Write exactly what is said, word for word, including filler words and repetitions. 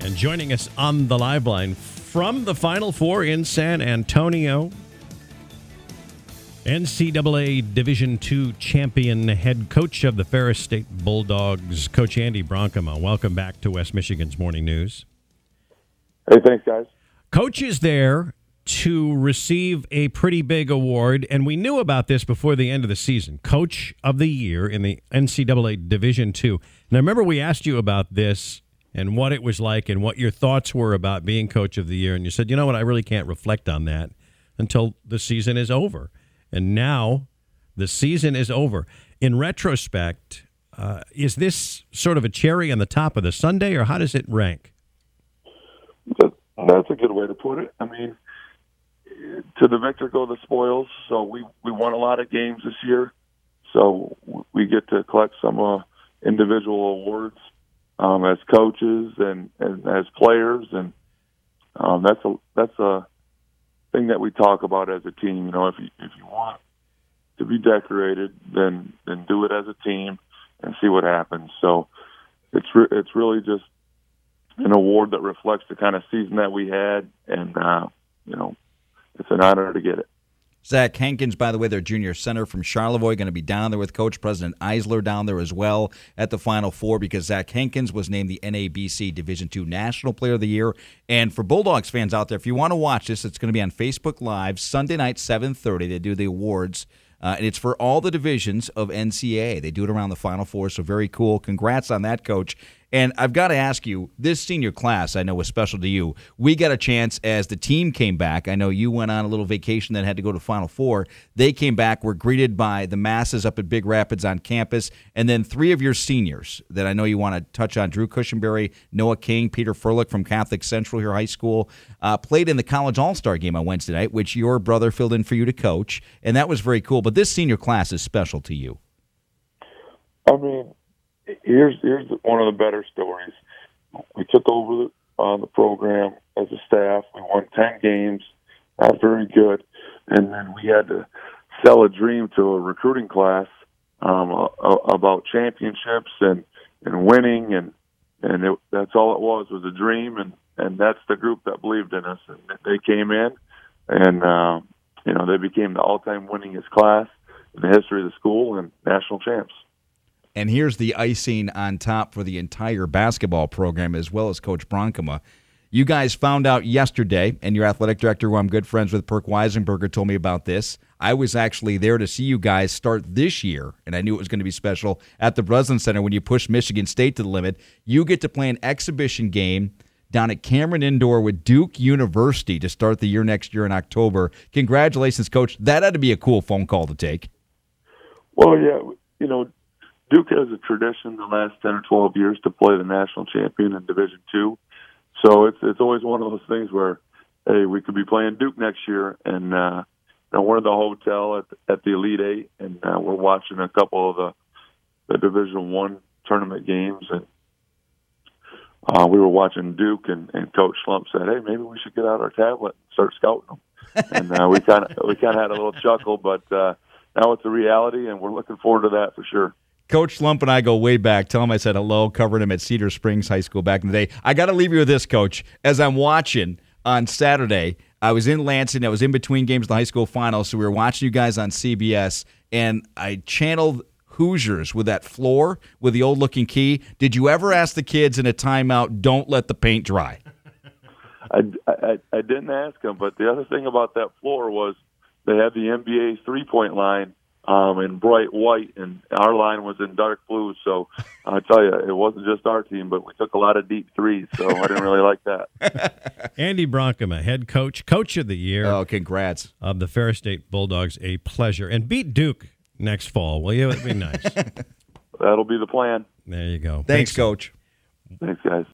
And joining us on the live line from the Final Four in San Antonio, N C double A Division two champion, head coach of the Ferris State Bulldogs, Coach Andy Bronkema. Welcome back to West Michigan's Morning News. Hey, thanks, guys. Coach is there to receive a pretty big award, and we knew about this before the end of the season. Coach of the Year in the N C double A Division two. And I remember we asked you about this and what it was like and what your thoughts were about being Coach of the Year. And you said, you know what, I really can't reflect on that until the season is over. And now the season is over. In retrospect, uh, is this sort of a cherry on the top of the sundae, or how does it rank? That, that's a good way to put it. I mean, to the victor go the spoils. So we, we won a lot of games this year. So we get to collect some uh, individual awards um, as coaches and, and as players. And um, that's a that's a thing that we talk about as a team. You know, if you, if you want to be decorated, then then do it as a team and see what happens. So it's re- it's really just an award that reflects the kind of season that we had, and uh, you know, it's an honor to get it. Zach Hankins, by the way, their junior center from Charlevoix, going to be down there with Coach. President Eisler down there as well at the Final Four, because Zach Hankins was named the N A B C Division two National Player of the Year. And for Bulldogs fans out there, if you want to watch this, it's going to be on Facebook Live Sunday night, seven thirty. They do the awards. Uh, and it's for all the divisions of N C double A. They do it around the Final Four, so very cool. Congrats on that, Coach. And I've got to ask you, this senior class I know was special to you. We got a chance as the team came back. I know you went on a little vacation that had to go to Final Four. They came back, were greeted by the masses up at Big Rapids on campus, and then three of your seniors that I know you want to touch on, Drew Cushenberry, Noah King, Peter Furlick from Catholic Central here high school, uh, played in the College All-Star game on Wednesday night, which your brother filled in for you to coach, and that was very cool. But this senior class is special to you. I mean, Here's here's one of the better stories. We took over the, uh, the program as a staff. We won ten games, not very good, and then we had to sell a dream to a recruiting class um, uh, about championships and, and winning, and and it, that's all it was was a dream, and, and that's the group that believed in us. And they came in, and uh, you know they became the all-time winningest class in the history of the school and national champs. And here's the icing on top for the entire basketball program, as well as Coach Bronkema. You guys found out yesterday, and your athletic director, who I'm good friends with, Perk Weisenberger, told me about this. I was actually there to see you guys start this year, and I knew it was going to be special at the Breslin Center when you pushed Michigan State to the limit. You get to play an exhibition game down at Cameron Indoor with Duke University to start the year next year in October. Congratulations, Coach. That had to be a cool phone call to take. Well, yeah, you know, Duke has a tradition the last ten or twelve years to play the national champion in Division two. So it's it's always one of those things where, hey, we could be playing Duke next year, and uh, you know, we're in the hotel at at the Elite Eight, and uh, we're watching a couple of the, the Division one tournament games, and uh, we were watching Duke, and, and Coach Schlump said, hey, maybe we should get out our tablet and start scouting them. and uh, we kind of we kind of had a little chuckle, but uh, now it's a reality, and we're looking forward to that for sure. Coach Slump and I go way back. Tell him I said hello, covering him at Cedar Springs High School back in the day. I got to leave you with this, Coach. As I'm watching on Saturday, I was in Lansing. I was in between games of the high school finals, so we were watching you guys on C B S, and I channeled Hoosiers with that floor with the old-looking key. Did you ever ask the kids in a timeout, don't let the paint dry? I, I, I didn't ask them, but the other thing about that floor was they had the N B A three-point line Um, in bright white, and our line was in dark blue. So I tell you, it wasn't just our team, but we took a lot of deep threes. So I didn't really like that. Andy Bronkema, head coach, coach of the year. Oh, congrats of the Ferris State Bulldogs. A pleasure, and beat Duke next fall, will you? It'd be nice. That'll be the plan. There you go. Thanks, Thanks Coach. Thanks, guys.